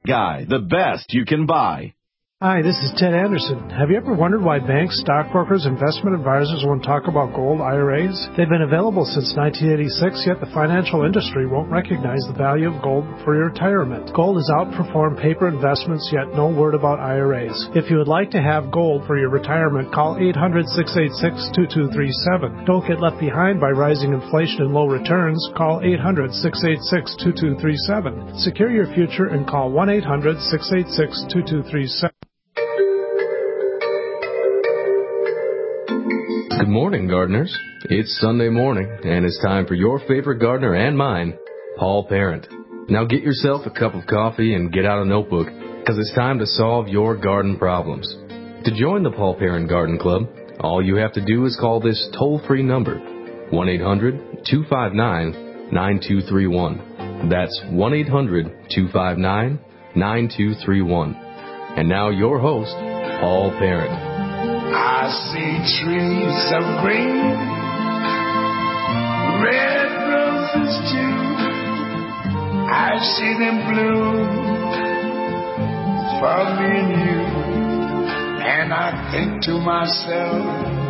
guy, the best you can buy. Hi, this is Ted Anderson. Have you ever wondered why banks, stockbrokers, investment advisors won't talk about gold IRAs? They've been available since 1986, yet the financial industry won't recognize the value of gold for your retirement. Gold has outperformed paper investments, yet no word about IRAs. If you would like to have gold for your retirement, call 800-686-2237. Don't get left behind by rising inflation and low returns. Call 800-686-2237. Secure your future and call 1-800-686-2237. Good morning, gardeners. It's Sunday morning, and it's time for your favorite gardener and mine, Paul Parent. Now get yourself a cup of coffee and get out a notebook, because it's time to solve your garden problems. To join the Paul Parent Garden Club, all you have to do is call this toll-free number, 1-800-259-9231. That's 1-800-259-9231. And now your host, Paul Parent. I see trees of green, red roses too. I see them bloom for me and you. And I think to myself,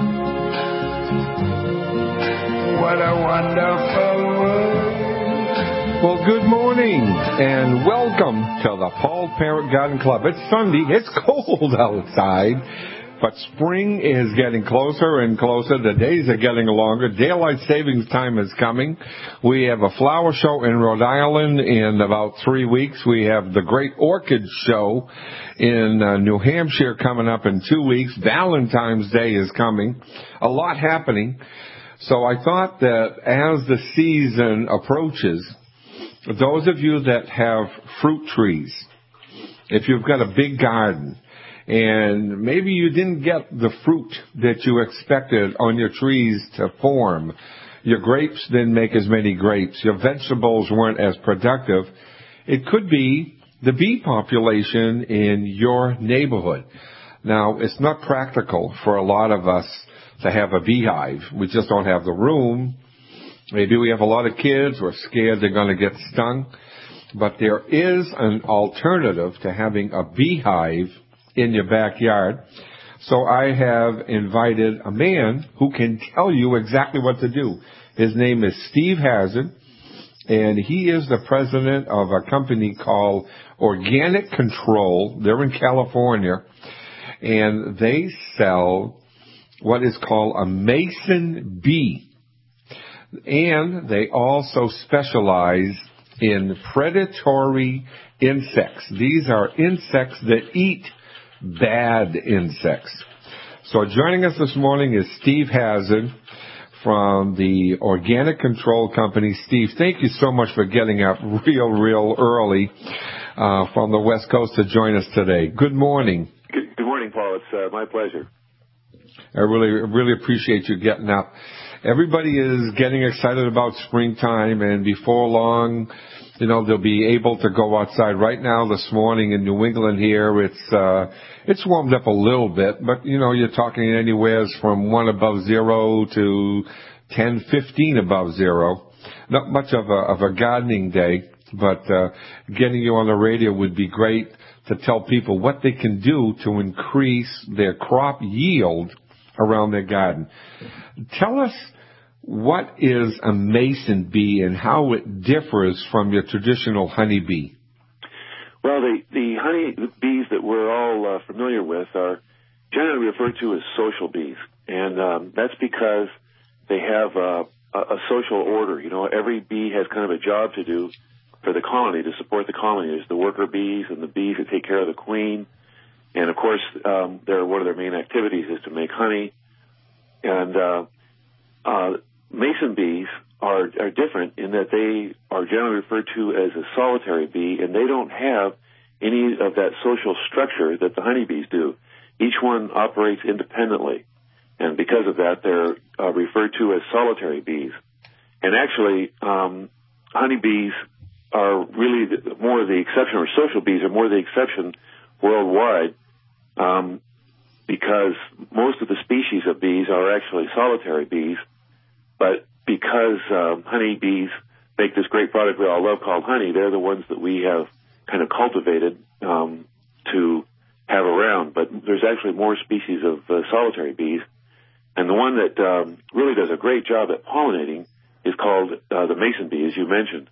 what a wonderful world. Well, good morning and welcome to the Paul Parent Garden Club. It's Sunday. It's cold outside. But spring is getting closer and closer. The days are getting longer. Daylight savings time is coming. We have a flower show in Rhode Island in about 3 weeks. We have the Great Orchid Show in New Hampshire coming up in 2 weeks. Valentine's Day is coming. A lot happening. So I thought that as the season approaches, those of you that have fruit trees, if you've got a big garden, and maybe you didn't get the fruit that you expected on your trees to form. Your grapes didn't make as many grapes. Your vegetables weren't as productive. It could be the bee population in your neighborhood. Now, it's not practical for a lot of us to have a beehive. We just don't have the room. Maybe we have a lot of kids. We're scared they're going to get stung. But there is an alternative to having a beehive in your backyard. So I have invited a man who can tell you exactly what to do. His name is Steve Hazard, and he is the president of a company called Organic Control. They're in California, and they sell what is called a mason bee. And they also specialize in predatory insects. These are insects that eat bad insects. So joining us this morning is Steve Hazard from the Organic Control Company. Steve, thank you so much for getting up real early from the West Coast to join us today. Good morning. Good morning, Paul. It's my pleasure. I really appreciate you getting up. Everybody is getting excited about springtime, and before long, they'll be able to go outside. Right now, this morning in New England here, it's warmed up a little bit, but, you're talking anywhere from 1 above zero to 10, 15 above zero. Not much of a gardening day, but getting you on the radio would be great to tell people what they can do to increase their crop yield around their garden. Tell us, what is a mason bee and how it differs from your traditional honeybee? Well, the honey bees that we're all familiar with are generally referred to as social bees, and that's because they have a social order. Every bee has kind of a job to do for the colony, to support the colony. There's the worker bees and the bees that take care of the queen, and of course, one of their main activities is to make honey. And mason bees are different in that they are generally referred to as a solitary bee, and they don't have any of that social structure that the honeybees do. Each one operates independently, and because of that, they're referred to as solitary bees. And actually, honeybees are really more the exception, or social bees are more the exception worldwide, because most of the species of bees are actually solitary bees. But because honeybees make this great product we all love called honey, they're the ones that we have kind of cultivated there's actually more species of solitary bees. And the one that really does a great job at pollinating is called the mason bee, as you mentioned.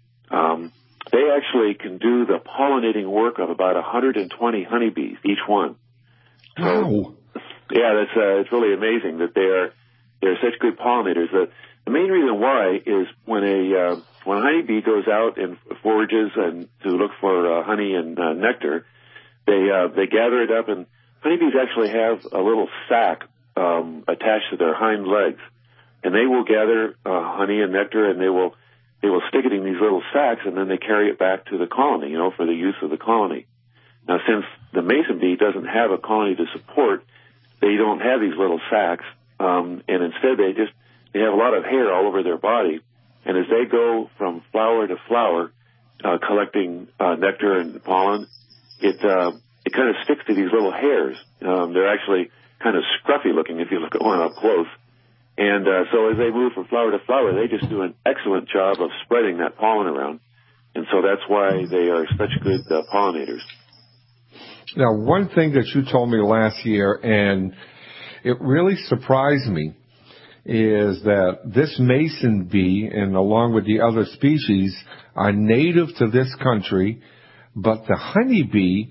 They actually can do the pollinating work of about 120 honeybees, each one. Wow. Yeah, it's really amazing that they're such good pollinators. The main reason why is when a honeybee goes out and forages and to look for honey and nectar, they gather it up, and honeybees actually have a little sac attached to their hind legs, and they will gather honey and nectar, and they will stick it in these little sacs, and then they carry it back to the colony, for the use of the colony. Now, since the mason bee doesn't have a colony to support, they don't have these little sacs, and instead they have a lot of hair all over their body, and as they go from flower to flower, collecting nectar and pollen, it kind of sticks to these little hairs. They're actually kind of scruffy looking if you look at one up close. And so as they move from flower to flower, they just do an excellent job of spreading that pollen around. And so that's why they are such good pollinators. Now, one thing that you told me last year, and it really surprised me, is that this mason bee, and along with the other species, are native to this country, but the honeybee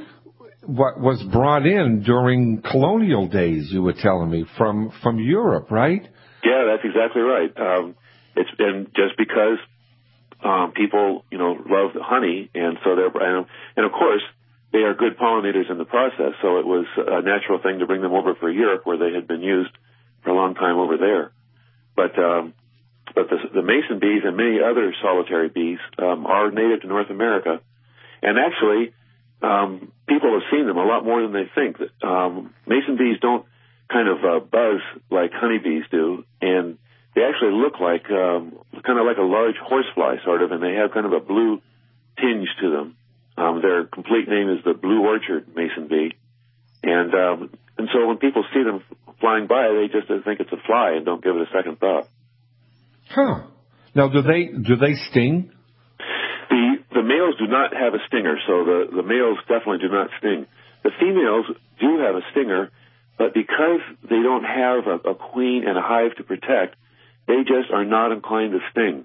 was brought in during colonial days, you were telling me, from Europe, right? Yeah, that's exactly right. It's been just because people, love honey, and so and of course, they are good pollinators in the process, so it was a natural thing to bring them over for Europe, where they had been used for a long time over there. But the mason bees and many other solitary bees are native to North America, and actually, people have seen them a lot more than they think. Mason bees don't kind of buzz like honeybees do, and they actually look like kind of like a large horsefly, sort of, and they have kind of a blue tinge to them. Their complete name is the blue orchard mason bee, and so when people see them flying by, they just think it's a fly and don't give it a second thought. Huh. Now, do they sting? The males do not have a stinger, so the males definitely do not sting. The females do have a stinger, but because they don't have a queen and a hive to protect, they just are not inclined to sting.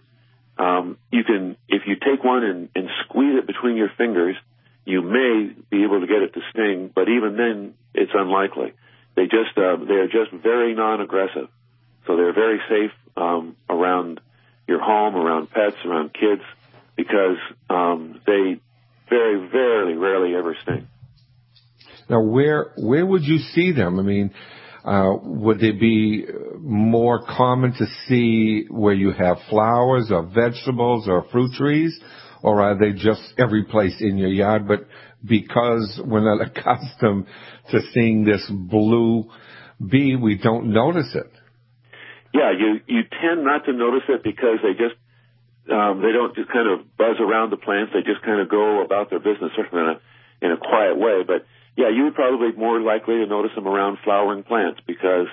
If you take one and squeeze it between your fingers, you may be able to get it to sting, but even then, it's unlikely. They are just very non-aggressive, so they're very safe around your home, around pets, around kids, because they very, very rarely ever sting. Now, where would you see them? I mean, would they be more common to see where you have flowers or vegetables or fruit trees, or are they just every place in your yard? But because we're not accustomed to seeing this blue bee, we don't notice it. Yeah, you tend not to notice it because they don't just kind of buzz around the plants. They just kind of go about their business sort of in a quiet way. But yeah, you would probably be more likely to notice them around flowering plants because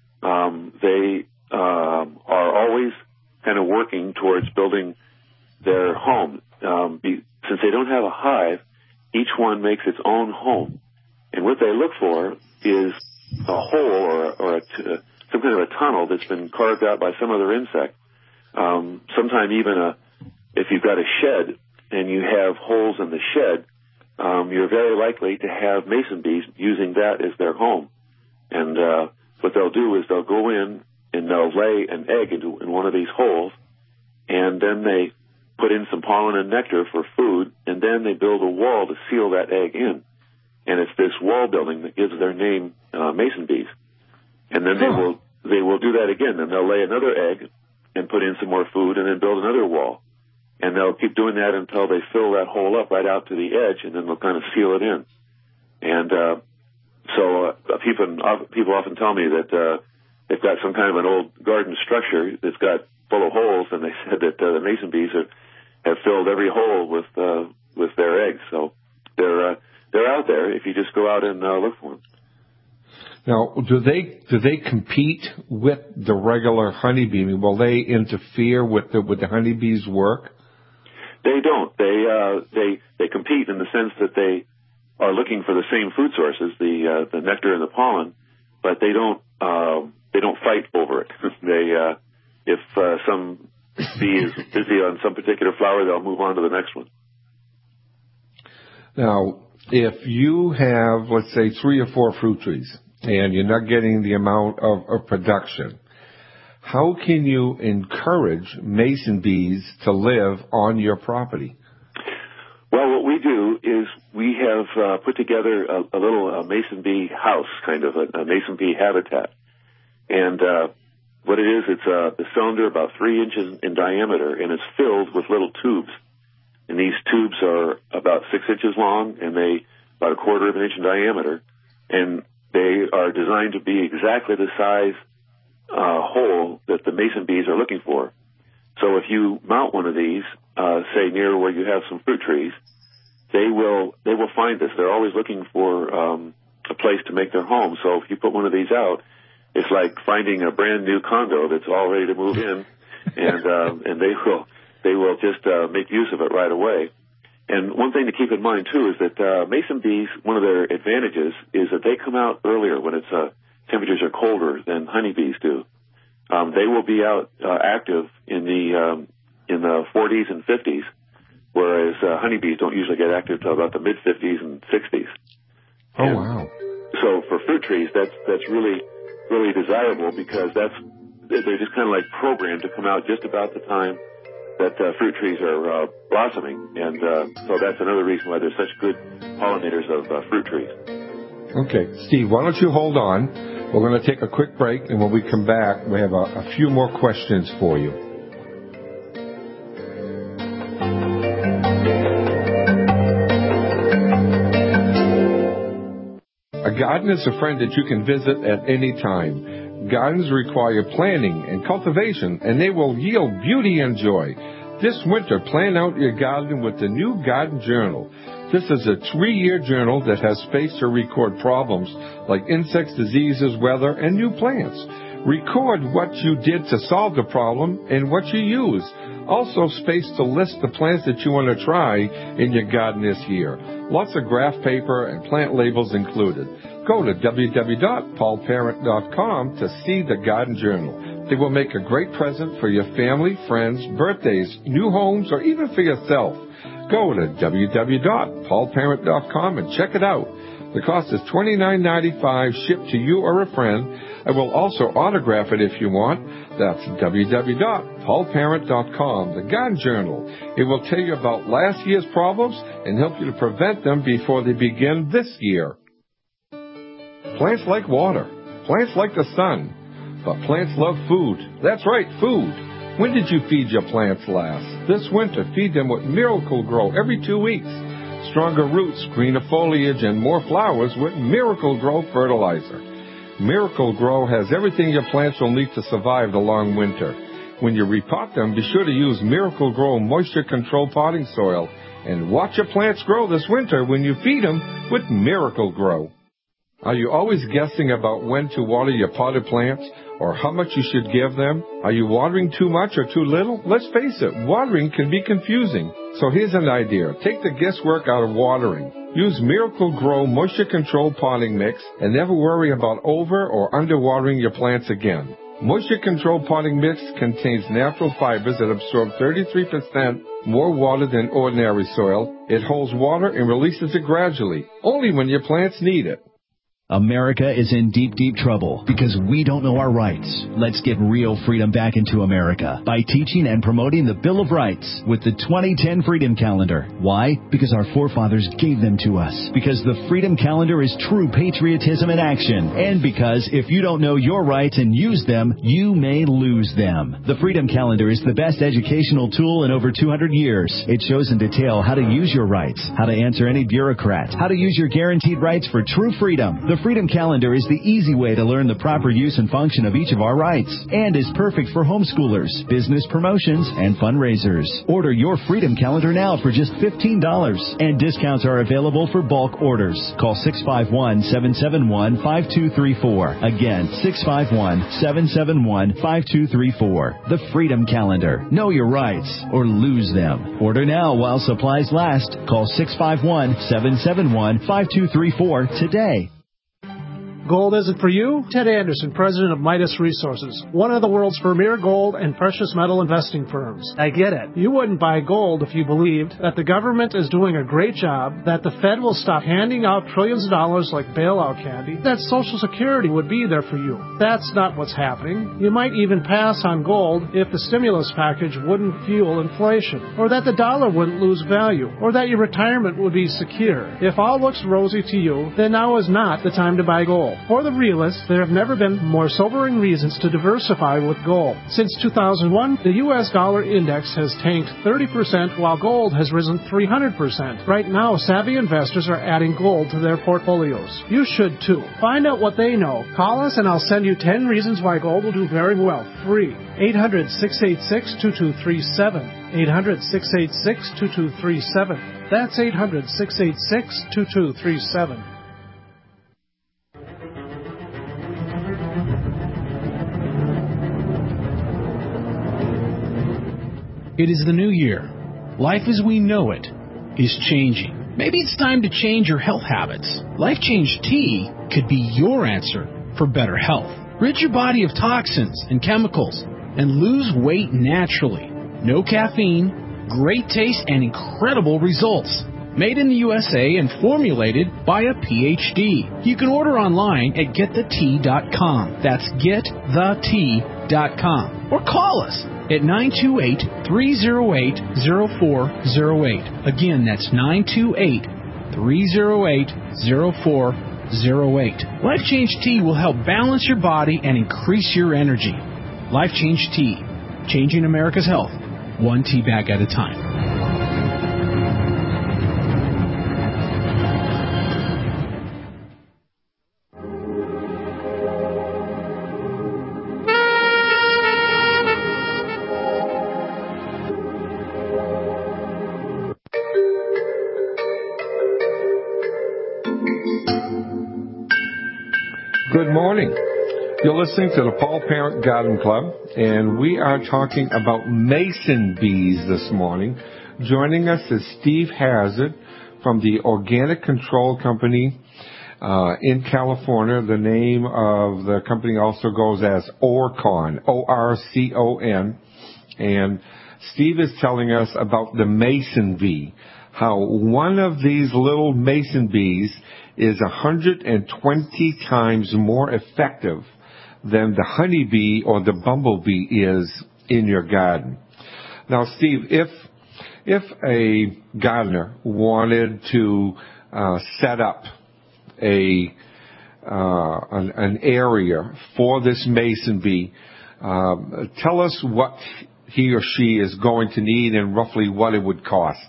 they are always kind of working towards building their home. Since they don't have a hive, each one makes its own home. And what they look for is a hole or some kind of a tunnel that's been carved out by some other insect. Sometime even if you've got a shed and you have holes in the shed, you're very likely to have mason bees using that as their home. And what they'll do is they'll go in and they'll lay an egg in one of these holes, and then they put in some pollen and nectar for food, and then they build a wall to seal that egg in. And it's this wall building that gives their name mason bees. And then they will do that again, and they'll lay another egg and put in some more food and then build another wall. And they'll keep doing that until they fill that hole up right out to the edge, and then they'll kind of seal it in. And so people often tell me that they've got some kind of an old garden structure that's got full of holes, and they said that the mason bees have filled every hole with their eggs. So they're out there if you just go out and look for them. Now, do they compete with the regular honeybee? I mean, will they interfere with the honeybee's work? They don't. They compete in the sense that they are looking for the same food sources, the nectar and the pollen, but they don't fight over it. If some bee is busy on some particular flower, they'll move on to the next one. Now, if you have, let's say, 3 or 4 fruit trees, and you're not getting the amount of production, how can you encourage mason bees to live on your property? Well, what we do is we have put together a little mason bee house, kind of a mason bee habitat. And what it is, it's the cylinder about 3 inches in diameter, and it's filled with little tubes. And these tubes are about 6 inches long, and they about 1/4 of an inch in diameter. And they are designed to be exactly the size hole that the mason bees are looking for. So if you mount one of these, say near where you have some fruit trees, they will find this. They're always looking for a place to make their home. So if you put one of these out, it's like finding a brand new condo that's all ready to move in, and they will just make use of it right away. And one thing to keep in mind too is that mason bees, one of their advantages is that they come out earlier when it's temperatures are colder than honeybees do. They will be out active in the 40s and 50s, whereas honeybees don't usually get active till about the mid 50s and 60s. Oh, and wow! So for fruit trees, that's really desirable because they're just kind of like programmed to come out just about the time that fruit trees are blossoming, and so that's another reason why they're such good pollinators of fruit trees. Okay, Steve, why don't you hold on? We're going to take a quick break, and when we come back, we have a few more questions for you. A garden is a friend that you can visit at any time. Gardens require planning and cultivation, and they will yield beauty and joy. This winter, plan out your garden with the new Garden Journal. This is a 3-year journal that has space to record problems like insects, diseases, weather, and new plants. Record what you did to solve the problem and what you used. Also space to list the plants that you want to try in your garden this year. Lots of graph paper and plant labels included. Go to www.paulparent.com to see the Garden Journal. They will make a great present for your family, friends, birthdays, new homes, or even for yourself. Go to www.paulparent.com and check it out. The cost is $29.95 shipped to you or a friend. I will also autograph it if you want. That's www.paulparent.com, the Garden Journal. It will tell you about last year's problems and help you to prevent them before they begin this year. Plants like water. Plants like the sun. But plants love food. That's right, food. When did you feed your plants last? This winter, feed them with Miracle Grow every 2 weeks. Stronger roots, greener foliage, and more flowers with Miracle Grow fertilizer. Miracle Grow has everything your plants will need to survive the long winter. When you repot them, be sure to use Miracle Grow moisture control potting soil and watch your plants grow this winter when you feed them with Miracle Grow. Are you always guessing about when to water your potted plants or how much you should give them? Are you watering too much or too little? Let's face it, watering can be confusing. So here's an idea. Take the guesswork out of watering. Use Miracle Grow Moisture Control Potting Mix and never worry about over or underwatering your plants again. Moisture Control Potting Mix contains natural fibers that absorb 33% more water than ordinary soil. It holds water and releases it gradually, only when your plants need it. America is in deep, deep trouble because we don't know our rights. Let's get real freedom back into America by teaching and promoting the Bill of Rights with the 2010 Freedom Calendar. Why? Because our forefathers gave them to us. Because the Freedom Calendar is true patriotism in action. And because if you don't know your rights and use them, you may lose them. The Freedom Calendar is the best educational tool in over 200 years. It shows in detail how to use your rights, how to answer any bureaucrat, how to use your guaranteed rights for true freedom. The Freedom Calendar is the easy way to learn the proper use and function of each of our rights and is perfect for homeschoolers, business promotions, and fundraisers. Order your Freedom Calendar now for just $15, and discounts are available for bulk orders. Call 651-771-5234. Again, 651-771-5234. The Freedom Calendar. Know your rights or lose them. Order now while supplies last. Call 651-771-5234 today. Gold isn't for you? Ted Anderson, president of Midas Resources, one of the world's premier gold and precious metal investing firms. I get it. You wouldn't buy gold if you believed that the government is doing a great job, that the Fed will stop handing out trillions of dollars like bailout candy, that Social Security would be there for you. That's not what's happening. You might even pass on gold if the stimulus package wouldn't fuel inflation, or that the dollar wouldn't lose value, or that your retirement would be secure. If all looks rosy to you, then now is not the time to buy gold. For the realists, there have never been more sobering reasons to diversify with gold. Since 2001, the U.S. dollar index has tanked 30% while gold has risen 300%. Right now, savvy investors are adding gold to their portfolios. You should too. Find out what they know. Call us and I'll send you 10 reasons why gold will do very well. Free. 800-686-2237. 800-686-2237. That's 800-686-2237. It is the new year. Life as we know it is changing. Maybe it's time to change your health habits. Life Change Tea could be your answer for better health. Rid your body of toxins and chemicals and lose weight naturally. No caffeine, great taste, and incredible results. Made in the USA and formulated by a PhD. You can order online at getthetea.com. That's getthetea.com. Or call us at 928-308-0408. Again, that's 928-308-0408. Life Change Tea will help balance your body and increase your energy. Life Change Tea. Changing America's health, one tea bag at a time. Good morning. You're listening to the Paul Parent Garden Club, and we are talking about mason bees this morning. Joining us is Steve Hazard from the Organic Control Company in California. The name of the company also goes as Orcon, O-R-C-O-N. And Steve is telling us about the mason bee, how one of these little mason bees is 120 times more effective than the honeybee or the bumblebee is in your garden. Now, Steve, if a gardener wanted to set up an area for this mason bee, tell us what he or she is going to need and roughly what it would cost.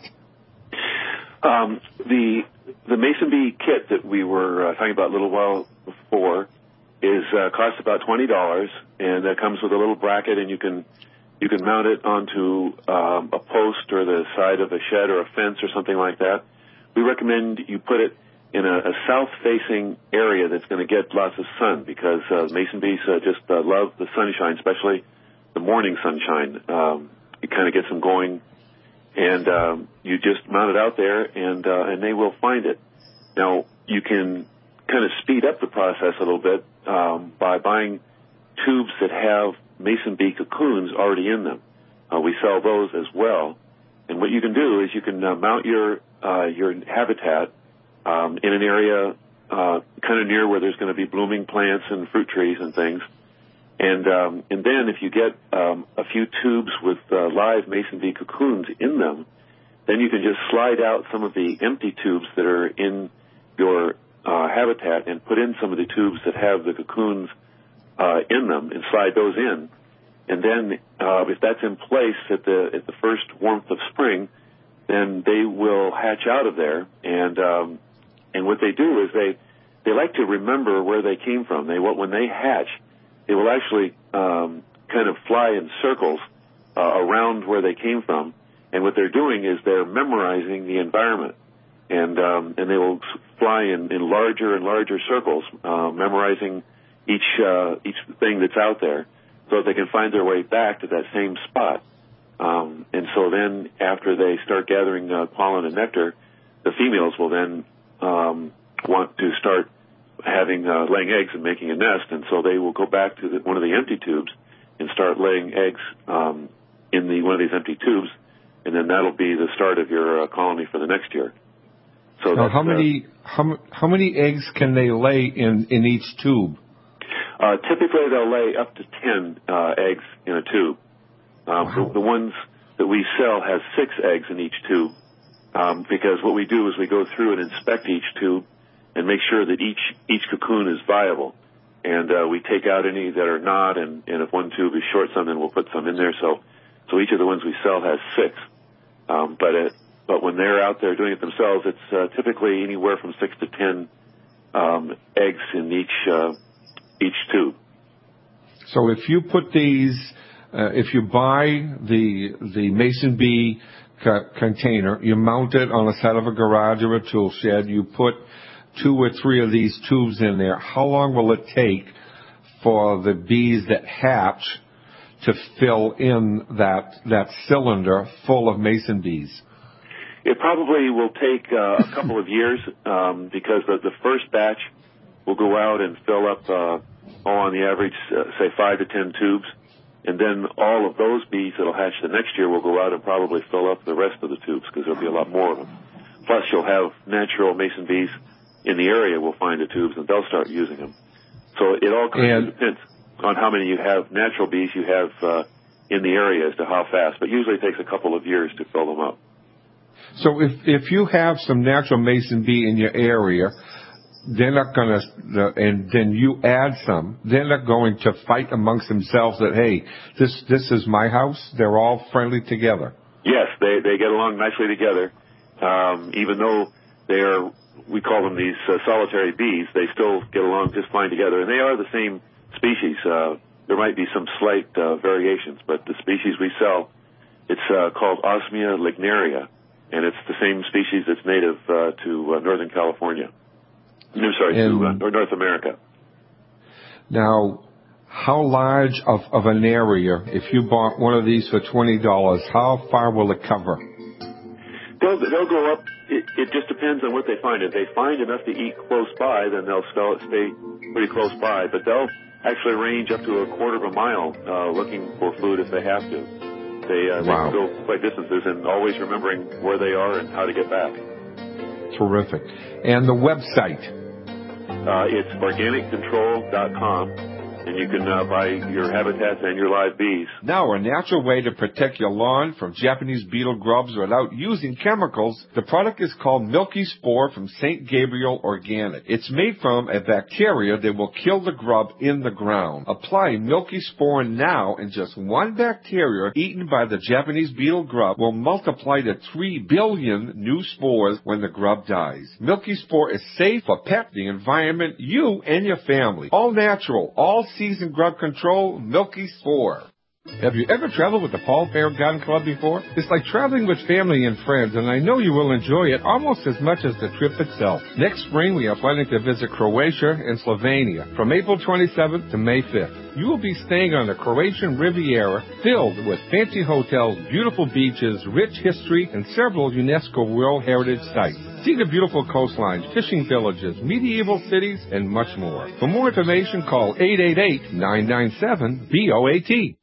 The mason bee kit that we were talking about a little while before costs about $20, and that comes with a little bracket, and you can mount it onto a post or the side of a shed or a fence or something like that. We recommend you put it in a south-facing area that's going to get lots of sun, because mason bees just love the sunshine, especially the morning sunshine. It kind of gets them going. And you just mount it out there, and they will find it. Now, you can kind of speed up the process a little bit by buying tubes that have mason bee cocoons already in them. We sell those as well. And what you can do is you can mount your habitat in an area kind of near where there's going to be blooming plants and fruit trees and things. And then if you get a few tubes with live mason bee cocoons in them, then you can just slide out some of the empty tubes that are in your habitat and put in some of the tubes that have the cocoons in them and slide those in. And then if that's in place at the first warmth of spring, then they will hatch out of there. And what they do is they like to remember where they came from. When they hatch, they will actually kind of fly in circles around where they came from. And what they're doing is they're memorizing the environment. And they will fly in larger and larger circles, memorizing each thing that's out there, so that they can find their way back to that same spot. And so then, after they start gathering pollen and nectar, the females will then want to start laying eggs and making a nest. And so they will go back to one of the empty tubes and start laying eggs in one of these empty tubes, and then that'll be the start of your colony for the next year. So now, how many eggs can they lay in each tube? Typically, they'll lay up to 10 eggs in a tube. Wow. The ones that we sell have 6 eggs in each tube, because what we do is we go through and inspect each tube and make sure that each cocoon is viable. And we take out any that are not, and if one tube is short some, then we'll put some in there. So each of the ones we sell has 6. But when they're out there doing it themselves, it's typically anywhere from 6 to 10 eggs in each tube. So if you put these, if you buy the Mason bee container, you mount it on the side of a garage or a tool shed, you put 2 or 3 of these tubes in there, how long will it take for the bees that hatch to fill in that cylinder full of Mason bees? It probably will take a couple of years, because the first batch will go out and fill up, on the average, say 5 to 10 tubes. And then all of those bees that will hatch the next year will go out and probably fill up the rest of the tubes, because there'll be a lot more of them. Plus, you'll have natural Mason bees in the area will find the tubes, and they'll start using them. So it all kind of depends on how many natural bees you have in the area as to how fast. But usually it takes a couple of years to fill them up. So if you have some natural Mason bee in your area, they're not going to, and then you add some, they're not going to fight amongst themselves that, hey, this is my house. They're all friendly together. Yes, they get along nicely together. Even though we call them these solitary bees, they still get along just fine together. And they are the same species. There might be some slight variations, but the species we sell, it's called Osmia lignaria. And it's the same species that's native to Northern California. To North America. Now, how large of an area, if you bought one of these for $20, how far will it cover? They'll go up. It just depends on what they find. If they find enough to eat close by, then they'll stay pretty close by. But they'll actually range up to a quarter of a mile looking for food if they have to. They can go quite distances, and always remembering where they are and how to get back. Terrific. And the website? It's organiccontrol.com, and you can buy your habitats and your live bees. Now, a natural way to protect your lawn from Japanese beetle grubs without using chemicals. The product is called Milky Spore from St. Gabriel Organic. It's made from a bacteria that will kill the grub in the ground. Apply Milky Spore now, and just one bacteria eaten by the Japanese beetle grub will multiply to 3 billion new spores when the grub dies. Milky Spore is safe for pet, the environment, you, and your family. All natural, all season grub control, Milky Spore. Have you ever traveled with the Paul Parent Garden Club before? It's like traveling with family and friends, and I know you will enjoy it almost as much as the trip itself. Next spring, we are planning to visit Croatia and Slovenia from April 27th to May 5th. You will be staying on the Croatian Riviera, filled with fancy hotels, beautiful beaches, rich history, and several UNESCO World Heritage Sites. See the beautiful coastlines, fishing villages, medieval cities, and much more. For more information, call 888-997-BOAT.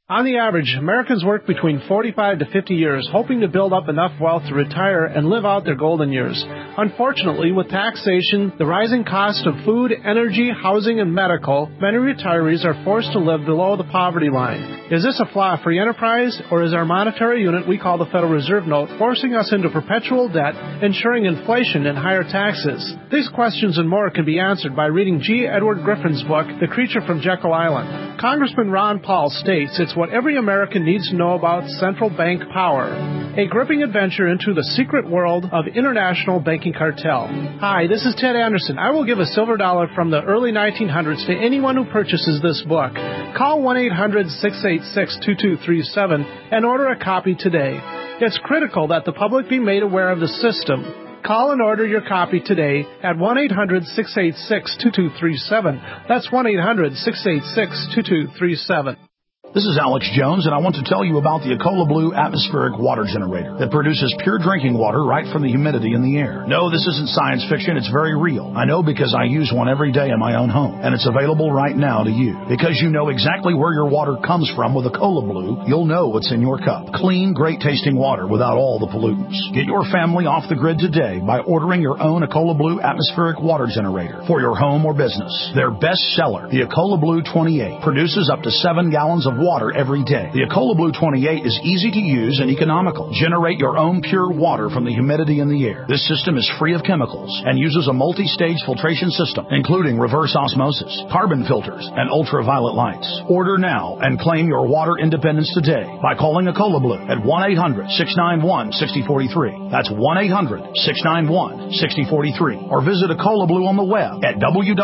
On the average, Americans work between 45 to 50 years, hoping to build up enough wealth to retire and live out their golden years. Unfortunately, with taxation, the rising cost of food, energy, housing, and medical, many retirees are forced to live below the poverty line. Is this a flaw free enterprise, or is our monetary unit we call the Federal Reserve Note forcing us into perpetual debt, ensuring inflation and higher taxes? These questions and more can be answered by reading G. Edward Griffin's book, The Creature from Jekyll Island. Congressman Ron Paul states it's what every American needs to know about central bank power. A gripping adventure into the secret world of international banking cartel. Hi, this is Ted Anderson. I will give a silver dollar from the early 1900s to anyone who purchases this book. Call 1-800-686-2237 and order a copy today. It's critical that the public be made aware of the system. Call and order your copy today at 1-800-686-2237. That's 1-800-686-2237. This is Alex Jones, and I want to tell you about the Ecola Blue atmospheric water generator that produces pure drinking water right from the humidity in the air. No, this isn't science fiction. It's very real. I know because I use one every day in my own home, and it's available right now to you. Because you know exactly where your water comes from with Ecola Blue, you'll know what's in your cup. Clean, great-tasting water without all the pollutants. Get your family off the grid today by ordering your own Ecola Blue atmospheric water generator for your home or business. Their best seller, the Ecola Blue 28, produces up to 7 gallons of water every day. The Ecola Blue 28 is easy to use and economical. Generate your own pure water from the humidity in the air. This system is free of chemicals and uses a multi-stage filtration system, including reverse osmosis, carbon filters, and ultraviolet lights. Order now and claim your water independence today by calling Ecola Blue at 1-800-691-6043. That's 1-800-691-6043. Or visit Ecola Blue on the web at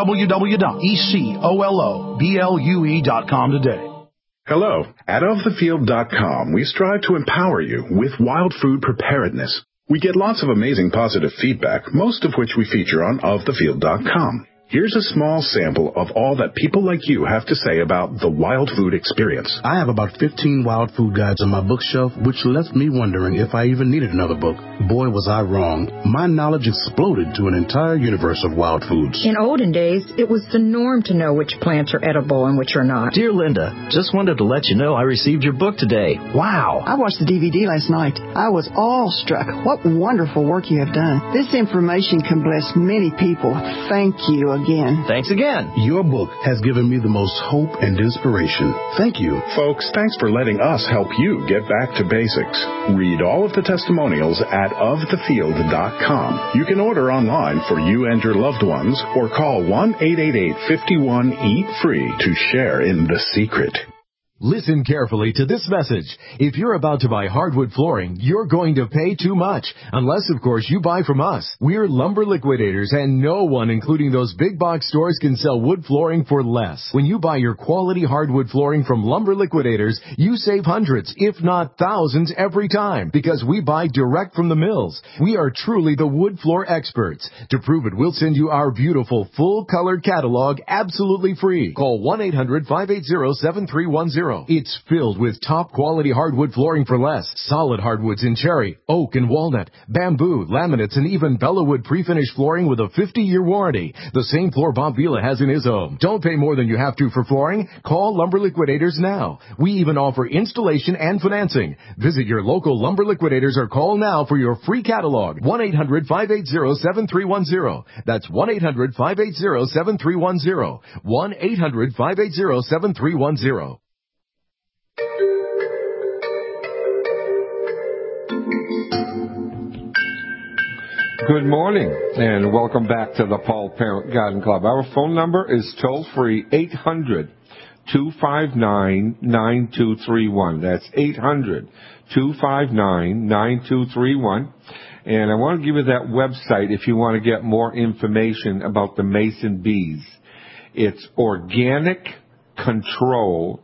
www.ecoloblu.com today. Hello. At ofthefield.com, we strive to empower you with wild food preparedness. We get lots of amazing positive feedback, most of which we feature on ofthefield.com. Here's a small sample of all that people like you have to say about the wild food experience. I have about 15 wild food guides on my bookshelf, which left me wondering if I even needed another book. Boy, was I wrong. My knowledge exploded to an entire universe of wild foods. In olden days, it was the norm to know which plants are edible and which are not. Dear Linda, just wanted to let you know I received your book today. Wow. I watched the DVD last night. I was awestruck. What wonderful work you have done. This information can bless many people. Thank you again. Thanks again. Your book has given me the most hope and inspiration. Thank you. Folks, thanks for letting us help you get back to basics. Read all of the testimonials at ofthefield.com. You can order online for you and your loved ones or call 1-888-51-EAT-FREE to share in the secret. Listen carefully to this message. If you're about to buy hardwood flooring, you're going to pay too much. Unless, of course, you buy from us. We're Lumber Liquidators, and no one, including those big box stores, can sell wood flooring for less. When you buy your quality hardwood flooring from Lumber Liquidators, you save hundreds, if not thousands, every time. Because we buy direct from the mills. We are truly the wood floor experts. To prove it, we'll send you our beautiful, full-colored catalog absolutely free. Call 1-800-580-7310. It's filled with top-quality hardwood flooring for less. Solid hardwoods in cherry, oak, and walnut, bamboo, laminates, and even Bellawood pre-finished flooring with a 50-year warranty. The same floor Bob Vila has in his home. Don't pay more than you have to for flooring. Call Lumber Liquidators now. We even offer installation and financing. Visit your local Lumber Liquidators or call now for your free catalog. 1-800-580-7310. That's 1-800-580-7310. 1-800-580-7310. Good morning, and welcome back to the Paul Parent Garden Club. Our phone number is toll-free 800-259-9231. That's 800-259-9231. And I want to give you that website if you want to get more information about the Mason bees. It's Organic Control,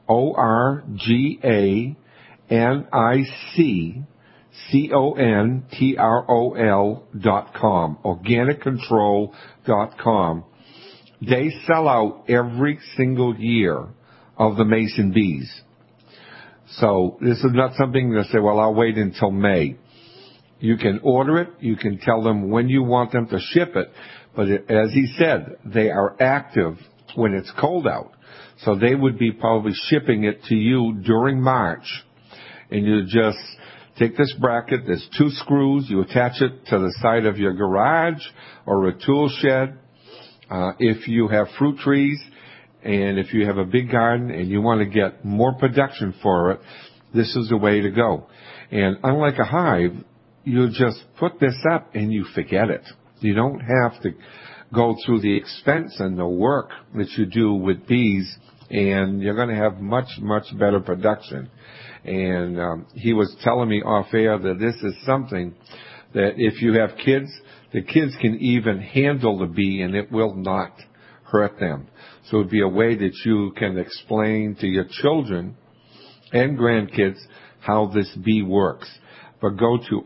ORGANICCONTROL.com, organiccontrol.com. They sell out every single year of the Mason bees. So this is not something to say, well, I'll wait until May. You can order it. You can tell them when you want them to ship it. But as he said, they are active when it's cold out. So they would be probably shipping it to you during March. And you just take this bracket, there's 2 screws, you attach it to the side of your garage or a tool shed. If you have fruit trees and if you have a big garden and you want to get more production for it, this is the way to go. And unlike a hive, you just put this up and you forget it. You don't have to go through the expense and the work that you do with bees, and you're going to have much, much better production. And he was telling me off air that this is something that if you have kids, the kids can even handle the bee and it will not hurt them. So it would be a way that you can explain to your children and grandkids how this bee works. But go to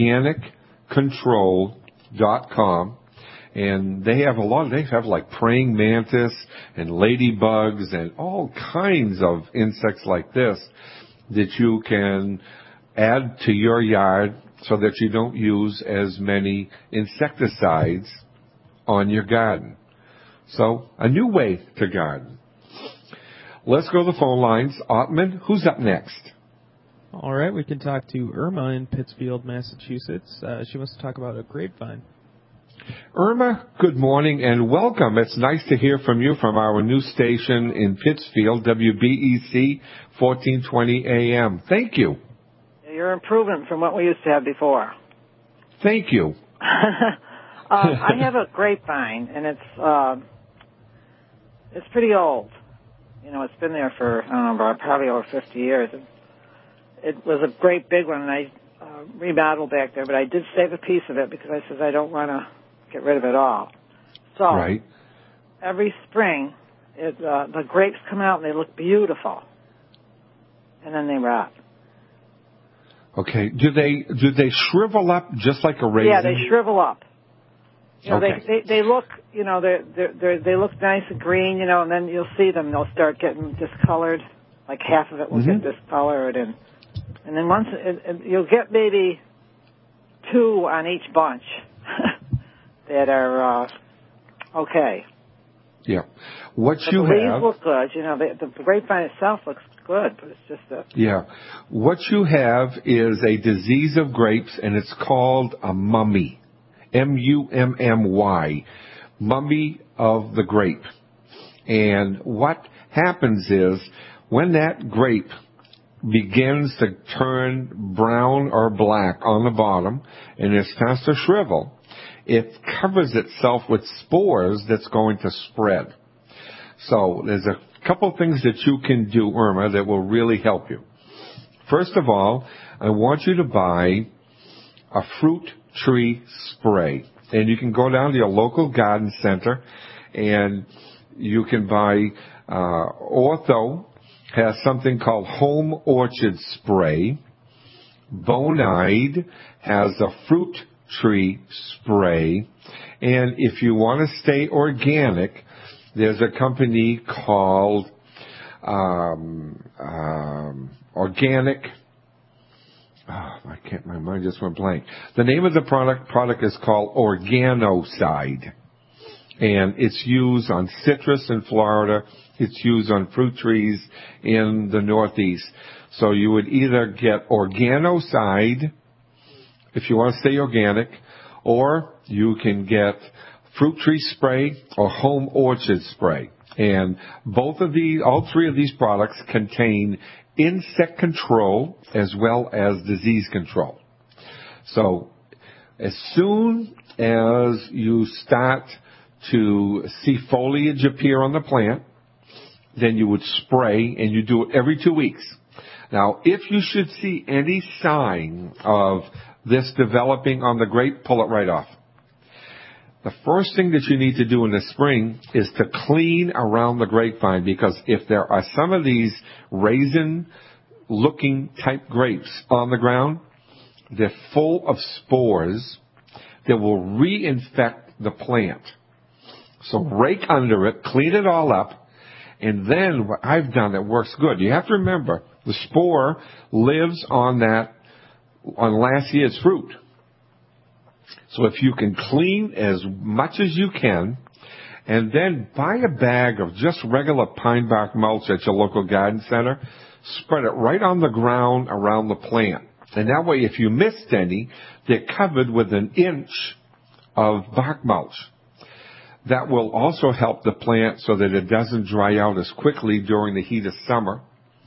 organiccontrol.com, and they have like praying mantis and ladybugs and all kinds of insects like this that you can add to your yard so that you don't use as many insecticides on your garden. So, a new way to garden. Let's go to the phone lines. Ottman, who's up next? All right, we can talk to Irma in Pittsfield, Massachusetts. She wants to talk about a grapevine. Irma, good morning and welcome. It's nice to hear from you from our new station in Pittsfield, WBEC 1420 AM. Thank you. You're improving from what we used to have before. Thank you. I have a grapevine, and it's pretty old. You know, it's been there for, I don't know, probably over 50 years. It was a great big one, and I remodeled back there, but I did save a piece of it because I said I don't want to get rid of it all. So right. Every spring, the grapes come out, and they look beautiful, and then they rot. Okay. Do they shrivel up just like a raisin? Yeah, they shrivel up. You know, okay. They look, you know, they look nice and green, you know, and then you'll see them. They'll start getting discolored. Like half of it will get discolored, and then once you'll get maybe 2 on each bunch that are okay. Yeah. What but you the have. leaves look good. You know, the grapevine itself looks good, but it's just a. Yeah. What you have is a disease of grapes, and it's called a mummy. MUMMY. Mummy of the grape. And what happens is when that grape begins to turn brown or black on the bottom and it starts to shrivel, it covers itself with spores that's going to spread. So there's a couple things that you can do, Irma, that will really help you. First of all, I want you to buy a fruit tree spray. And you can go down to your local garden center and you can buy Ortho has something called Home Orchard Spray. Bonide has a fruit tree spray. And if you want to stay organic, there's a company called Organic. My mind just went blank. The name of the product is called Organocide. And it's used on citrus in Florida. It's used on fruit trees in the Northeast. So you would either get Organocide, if you want to stay organic, or you can get fruit tree spray or home orchard spray. And all 3 of these products contain insect control as well as disease control. So as soon as you start to see foliage appear on the plant, then you would spray, and you do it every 2 weeks. Now, if you should see any sign of this developing on the grape, pull it right off. The first thing that you need to do in the spring is to clean around the grapevine, because if there are some of these raisin-looking type grapes on the ground, they're full of spores that will reinfect the plant. So rake under it, clean it all up, and then what I've done that works good. You have to remember, the spore lives on last year's fruit. So if you can clean as much as you can And then buy a bag of just regular pine bark mulch at your local garden center. Spread it right on the ground around the plant. And that way, if you missed any, they're covered with an inch of bark mulch. That will also help the plant so that it doesn't dry out as quickly during the heat of summer.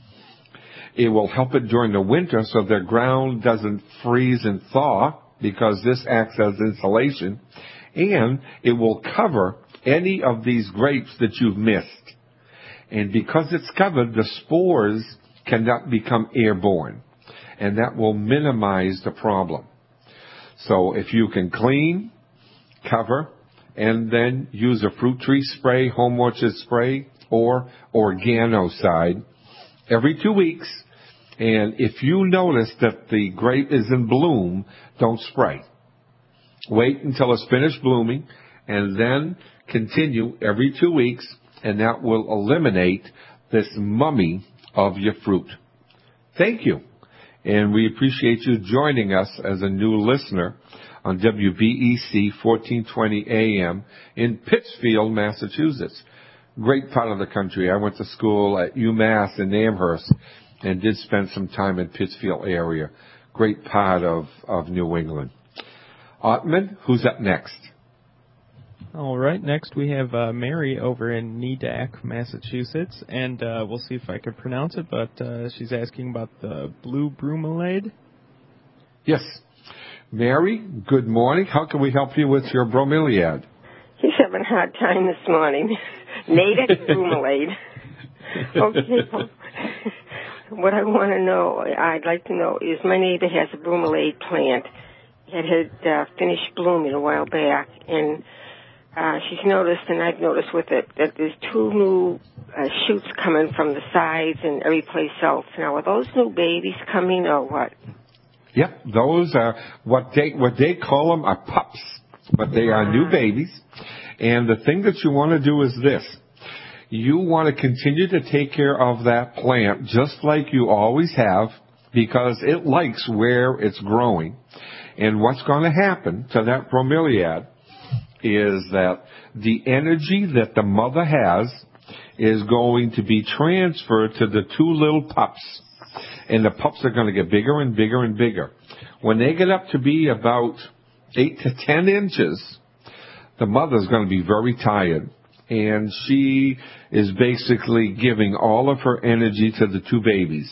It will help it during the winter so the ground doesn't freeze and thaw because this acts as insulation. And it will cover any of these grapes that you've missed. And because it's covered, the spores cannot become airborne. And that will minimize the problem. So if you can clean, cover, and then use a fruit tree spray, home orchard spray, or Organocide every 2 weeks. And if you notice that the grape is in bloom, don't spray. Wait until it's finished blooming, and then continue every 2 weeks, and that will eliminate this mummy of your fruit. Thank you. And we appreciate you joining us as a new listener on WBEC 1420 AM in Pittsfield, Massachusetts. Great part of the country. I went to school at UMass in Amherst and did spend some time in Pittsfield area. Great part of New England. Ottman, who's up next? All right, next we have Mary over in Nyack, Massachusetts, and we'll see if I can pronounce it, but she's asking about the blue bromelaid. Yes. Mary, good morning. How can we help you with your bromeliad? He's having a hard time this morning. Native bromelaid. Okay. What I want to know, I'd like to know, is my neighbor has a bromelaid plant. It had finished blooming a while back, and she's noticed, and I've noticed with it, that there's 2 new shoots coming from the sides and every place else. Now, are those new babies coming or what? Yep, those are what they call them are pups, but they are new babies. And the thing that you want to do is this. You want to continue to take care of that plant just like you always have because it likes where it's growing. And what's going to happen to that bromeliad is that the energy that the mother has is going to be transferred to the 2 little pups. And the pups are going to get bigger and bigger and bigger. When they get up to be about 8 to 10 inches, the mother's going to be very tired. And she is basically giving all of her energy to the 2 babies.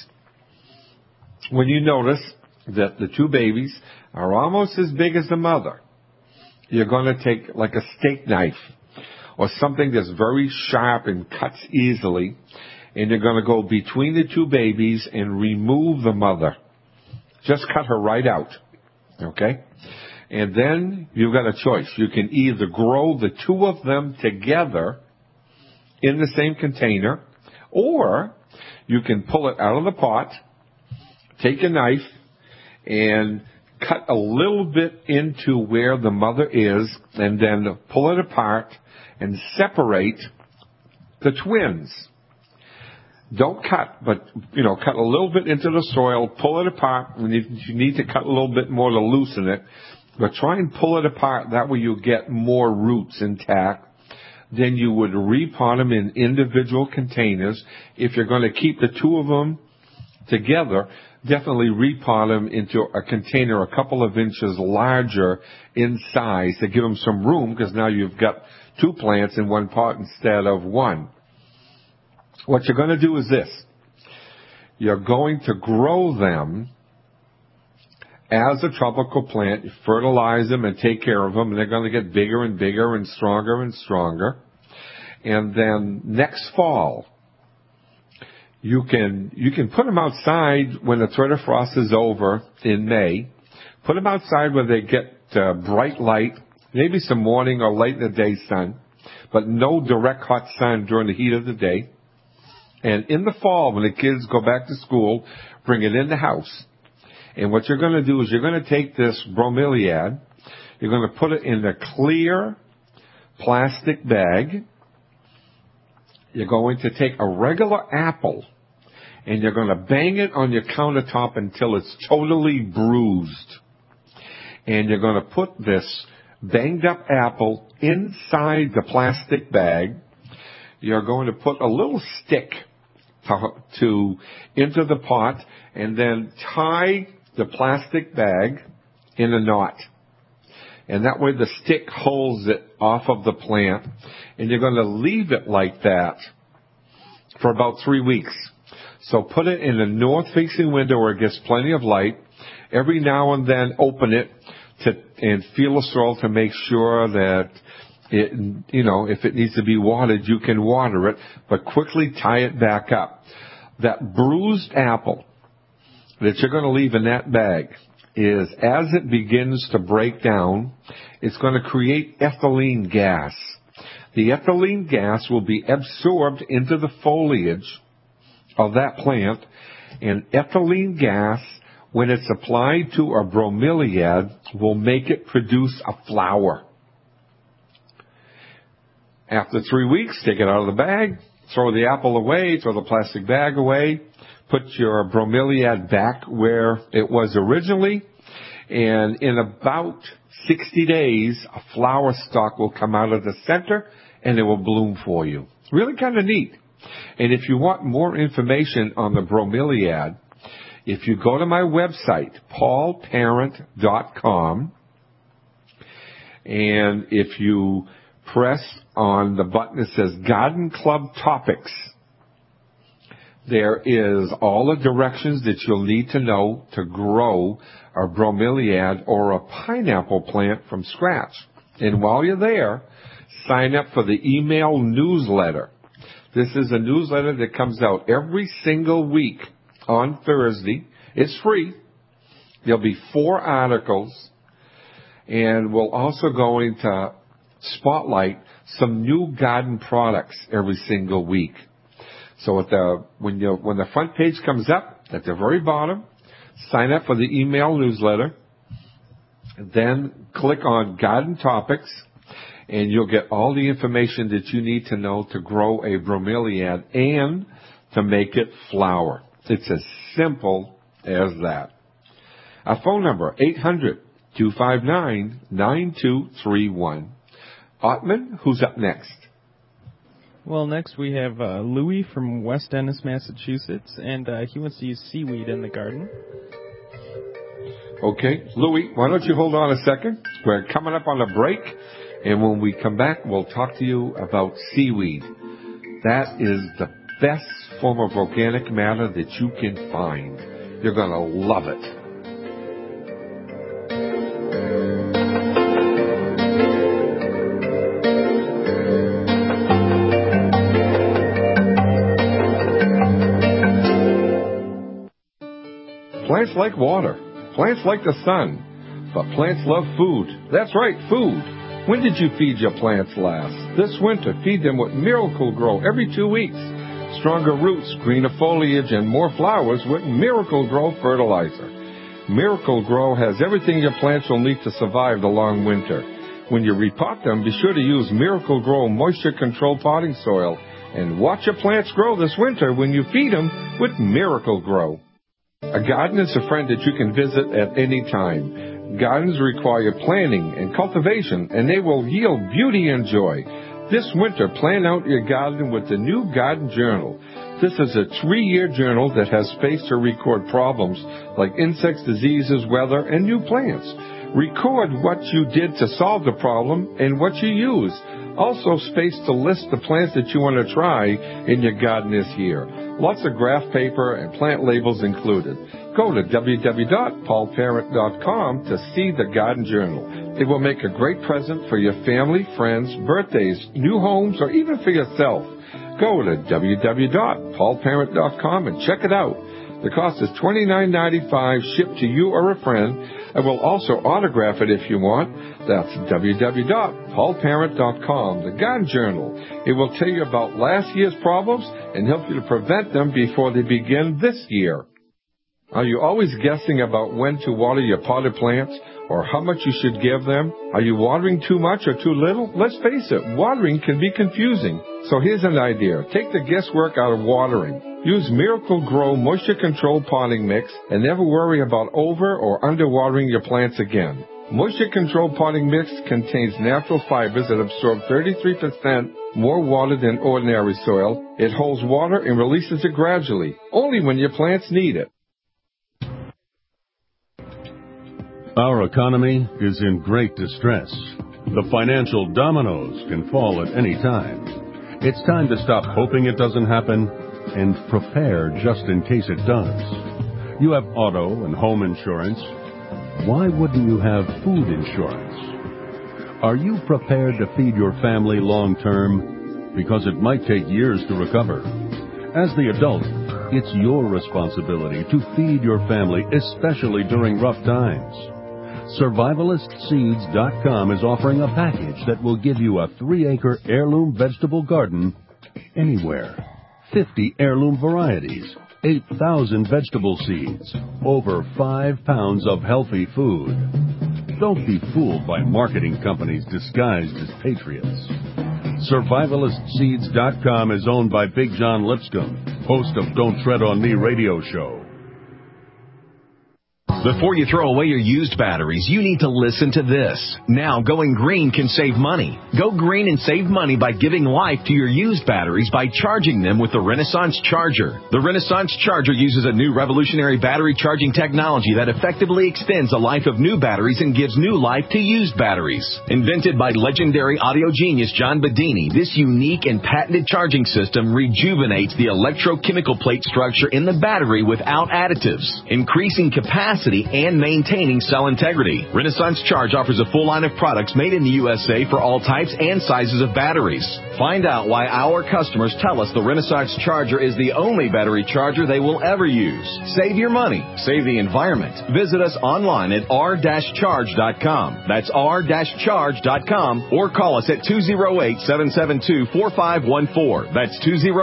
When you notice that the 2 babies are almost as big as the mother, you're going to take like a steak knife or something that's very sharp and cuts easily, and you're going to go between the 2 babies and remove the mother. Just cut her right out, okay? And then you've got a choice. You can either grow the 2 of them together in the same container, or you can pull it out of the pot, take a knife, and cut a little bit into where the mother is, and then pull it apart and separate the twins. Don't cut, but, cut a little bit into the soil, pull it apart, and you need to cut a little bit more to loosen it, but try and pull it apart. That way you get more roots intact. Then you would repot them in individual containers. If you're going to keep the 2 of them together, definitely repot them into a container a couple of inches larger in size to give them some room, because now you've got 2 plants in one pot instead of 1. What you're going to do is this. You're going to grow them as a tropical plant. You fertilize them and take care of them, and they're going to get bigger and bigger and stronger and stronger. And then next fall, you can put them outside when the threat of frost is over in May. Put them outside where they get bright light, maybe some morning or late in the day sun, but no direct hot sun during the heat of the day. And in the fall, when the kids go back to school, bring it in the house. And what you're going to do is you're going to take this bromeliad, you're going to put it in a clear plastic bag. You're going to take a regular apple, and you're going to bang it on your countertop until it's totally bruised. And you're going to put this banged up apple inside the plastic bag. You're going to put a little stick into the pot and then tie the plastic bag in a knot. And that way the stick holds it off of the plant. And you're going to leave it like that for about 3 weeks. So put it in a north-facing window where it gets plenty of light. Every now and then open it and feel the soil to make sure that it, if it needs to be watered, you can water it, but quickly tie it back up. That bruised apple that you're going to leave in that bag is, as it begins to break down, it's going to create ethylene gas. The ethylene gas will be absorbed into the foliage of that plant, and ethylene gas, when it's applied to a bromeliad, will make it produce a flower. After 3 weeks, take it out of the bag, throw the apple away, throw the plastic bag away, put your bromeliad back where it was originally, and in about 60 days, a flower stalk will come out of the center and it will bloom for you. Really kind of neat. And if you want more information on the bromeliad, if you go to my website, paulparent.com, and if you press on the button that says Garden Club Topics, there is all the directions that you'll need to know to grow a bromeliad or a pineapple plant from scratch. And while you're there, sign up for the email newsletter. This is a newsletter that comes out every single week on Thursday. It's free. There'll be 4 articles, and we're also going to spotlight some new garden products every single week. So when the front page comes up, at the very bottom, sign up for the email newsletter, then click on Garden Topics, and you'll get all the information that you need to know to grow a bromeliad and to make it flower. It's as simple as that. Our phone number, 800-259-9231. Ottman, who's up next? Well, next we have Louis from West Ennis, Massachusetts, and he wants to use seaweed in the garden. Okay, Louis, why don't you hold on a second? We're coming up on a break, and when we come back, we'll talk to you about seaweed. That is the best form of organic matter that you can find. You're going to love it. Plants like water. Plants like the sun. But plants love food. That's right, food. When did you feed your plants last? This winter, feed them with Miracle-Gro every 2 weeks. Stronger roots, greener foliage, and more flowers with Miracle-Gro fertilizer. Miracle-Gro has everything your plants will need to survive the long winter. When you repot them, be sure to use Miracle-Gro moisture control potting soil. And watch your plants grow this winter when you feed them with Miracle-Gro. A garden is a friend that you can visit at any time. Gardens require planning and cultivation, and they will yield beauty and joy. This winter, plan out your garden with the new Garden Journal. This is a 3-year journal that has space to record problems like insects, diseases, weather, and new plants. Record what you did to solve the problem and what you used. Also space to list the plants that you want to try in your garden this year. Lots of graph paper and plant labels included. Go to www.paulparent.com to see the Garden Journal. It will make a great present for your family, friends, birthdays, new homes, or even for yourself. Go to www.paulparent.com and check it out. The cost is $29.95 shipped to you or a friend. I will also autograph it if you want. That's www.paulparent.com, the Garden Journal. It will tell you about last year's problems and help you to prevent them before they begin this year. Are you always guessing about when to water your potted plants or how much you should give them? Are you watering too much or too little? Let's face it, watering can be confusing. So here's an idea. Take the guesswork out of watering. Use Miracle-Gro Moisture Control Potting Mix and never worry about over or underwatering your plants again. Moisture Control Potting Mix contains natural fibers that absorb 33% more water than ordinary soil. It holds water and releases it gradually, only when your plants need it. Our economy is in great distress. The financial dominoes can fall at any time. It's time to stop hoping it doesn't happen and prepare just in case it does. You have auto and home insurance. Why wouldn't you have food insurance? Are you prepared to feed your family long term? Because it might take years to recover. As the adult, it's your responsibility to feed your family, especially during rough times. SurvivalistSeeds.com is offering a package that will give you a 3-acre heirloom vegetable garden anywhere. 50 heirloom varieties, 8,000 vegetable seeds, over 5 pounds of healthy food. Don't be fooled by marketing companies disguised as patriots. SurvivalistSeeds.com is owned by Big John Lipscomb, host of Don't Tread on Me radio show. Before you throw away your used batteries, you need to listen to this. Now, going green can save money. Go green and save money by giving life to your used batteries by charging them with the Renaissance Charger. The Renaissance Charger uses a new revolutionary battery charging technology that effectively extends the life of new batteries and gives new life to used batteries. Invented by legendary audio genius John Bedini, this unique and patented charging system rejuvenates the electrochemical plate structure in the battery without additives, increasing capacity and maintaining cell integrity. Renaissance Charge offers a full line of products made in the USA for all types and sizes of batteries. Find out why our customers tell us the Renaissance Charger is the only battery charger they will ever use. Save your money. Save the environment. Visit us online at r-charge.com. That's r-charge.com, or call us at 208-772-4514. That's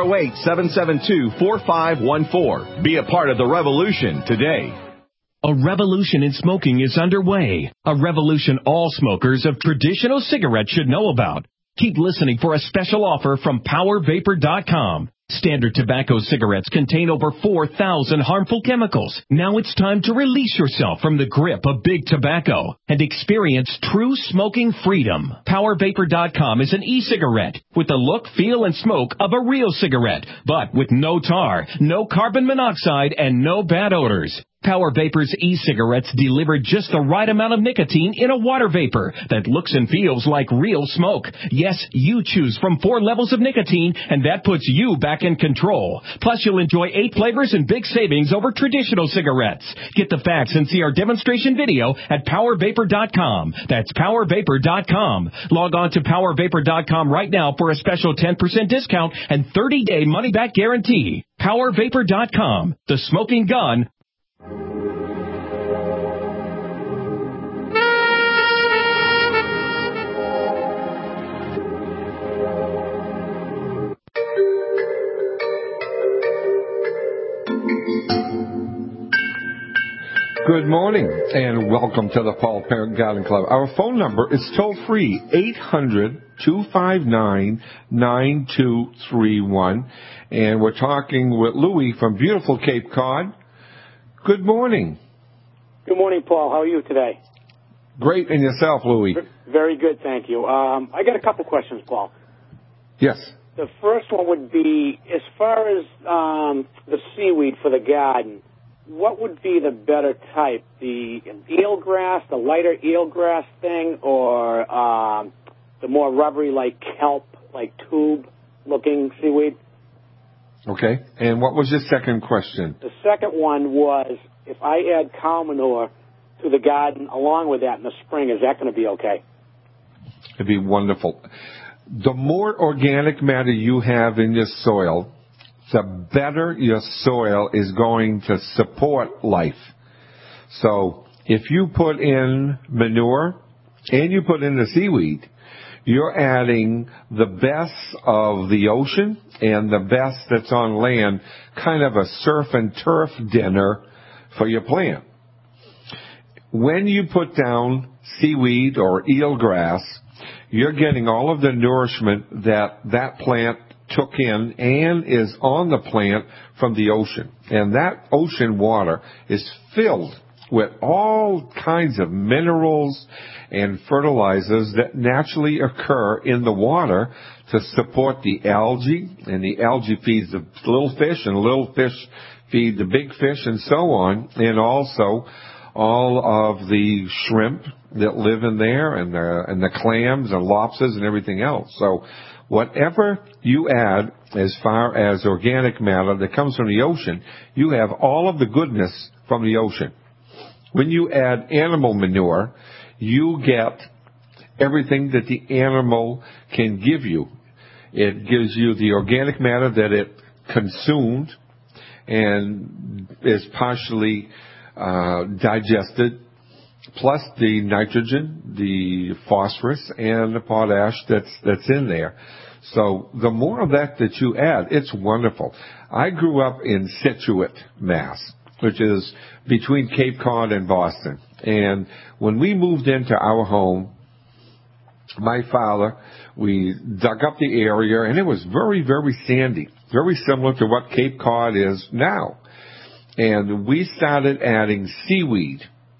208-772-4514. Be a part of the revolution today. A revolution in smoking is underway. A revolution all smokers of traditional cigarettes should know about. Keep listening for a special offer from PowerVapor.com. Standard tobacco cigarettes contain over 4,000 harmful chemicals. Now it's time to release yourself from the grip of big tobacco and experience true smoking freedom. PowerVapor.com is an e-cigarette with the look, feel, and smoke of a real cigarette, but with no tar, no carbon monoxide, and no bad odors. Power Vapor's e-cigarettes deliver just the right amount of nicotine in a water vapor that looks and feels like real smoke. Yes, you choose from 4 levels of nicotine, and that puts you back in control. Plus, you'll enjoy 8 flavors and big savings over traditional cigarettes. Get the facts and see our demonstration video at PowerVapor.com. That's PowerVapor.com. Log on to PowerVapor.com right now for a special 10% discount and 30-day money-back guarantee. PowerVapor.com. The smoking gun. Good morning, and welcome to the Paul Parent Garden Club. Our phone number is toll-free, 800-259-9231, and we're talking with Louie from beautiful Cape Cod. Good morning. Good morning, Paul. How are you today? Great, and yourself, Louie? Very good, thank you. I got a couple questions, Paul. Yes. The first one would be, as far as the seaweed for the garden, what would be the better type, the eelgrass, the lighter eelgrass thing, or the more rubbery, like kelp, like tube-looking seaweed? Okay, and what was your second question? The second one was, if I add cow manure to the garden along with that in the spring, is that going to be okay? It'd be wonderful. The more organic matter you have in your soil, the better your soil is going to support life. So if you put in manure and you put in the seaweed, you're adding the best of the ocean and the best that's on land, kind of a surf and turf dinner for your plant. When you put down seaweed or eelgrass, you're getting all of the nourishment that plant took in and is on the plant from the ocean. And that ocean water is filled with all kinds of minerals and fertilizers that naturally occur in the water to support the algae, and the algae feeds the little fish, and the little fish feed the big fish, and so on, and also all of the shrimp that live in there, and the clams and lobsters and everything else. So whatever you add as far as organic matter that comes from the ocean, you have all of the goodness from the ocean. When you add animal manure, you get everything that the animal can give you. It gives you the organic matter that it consumed and is partially digested, plus the nitrogen, the phosphorus, and the potash that's in there. So the more of that you add, it's wonderful. I grew up in Scituate, Mass., which is between Cape Cod and Boston. And when we moved into our home, my father, we dug up the area, and it was very, very sandy, very similar to what Cape Cod is now. And we started adding seaweed,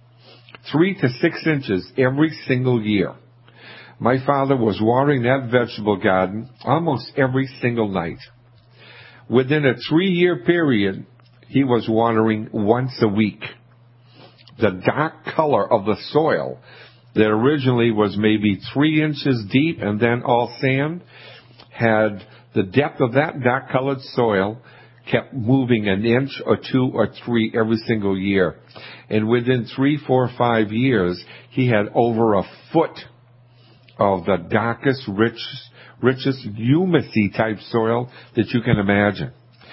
3 to 6 inches every single year. My father was watering that vegetable garden almost every single night. Within a 3-year period, he was watering once a week. The dark color of the soil that originally was maybe 3 inches deep and then all sand had the depth of that dark colored soil kept moving an inch or 2 or 3 every single year. And within 3, 4, 5 years, he had over a foot of the darkest, richest humusy type soil that you can imagine.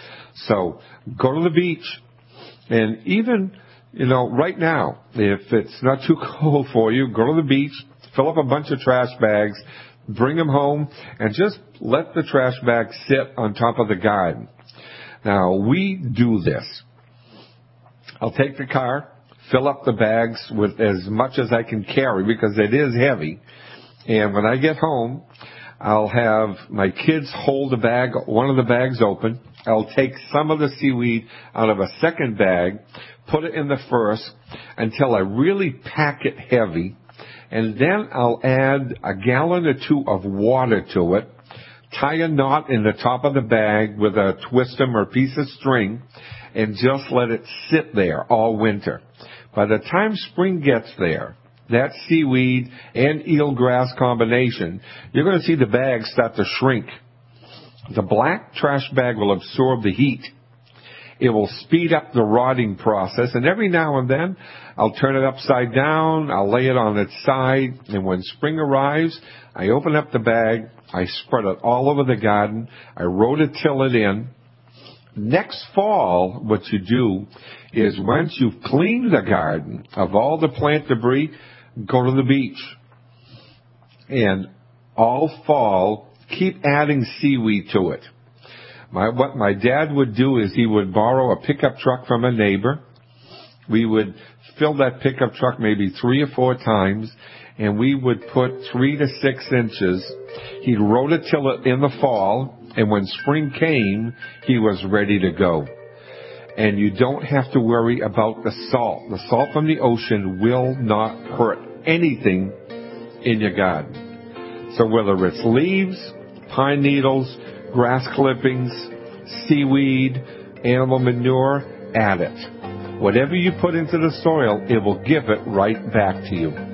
So go to the beach, and even, right now, if it's not too cold for you, go to the beach, fill up a bunch of trash bags, bring them home, and just let the trash bags sit on top of the garden. Now, we do this. I'll take the car, fill up the bags with as much as I can carry because it is heavy, and when I get home, I'll have my kids hold one of the bags open. I'll take some of the seaweed out of a second bag, put it in the first until I really pack it heavy, and then I'll add a gallon or 2 of water to it, tie a knot in the top of the bag with a twistum or piece of string, and just let it sit there all winter. By the time spring gets there, that seaweed and eelgrass combination, you're going to see the bag start to shrink. The black trash bag will absorb the heat. It will speed up the rotting process, and every now and then I'll turn it upside down, I'll lay it on its side, and when spring arrives, I open up the bag, I spread it all over the garden, I rototill it in. Next fall, what you do is once you've cleaned the garden of all the plant debris, go to the beach. And all fall, keep adding seaweed to it. What my dad would do is he would borrow a pickup truck from a neighbor. We would fill that pickup truck maybe 3 or 4 times, and we would put 3 to 6 inches. He'd rototill it in the fall, and when spring came, he was ready to go. And you don't have to worry about the salt. The salt from the ocean will not hurt anything in your garden. So whether it's leaves, pine needles, grass clippings, seaweed, animal manure, add it. Whatever you put into the soil, it will give it right back to you.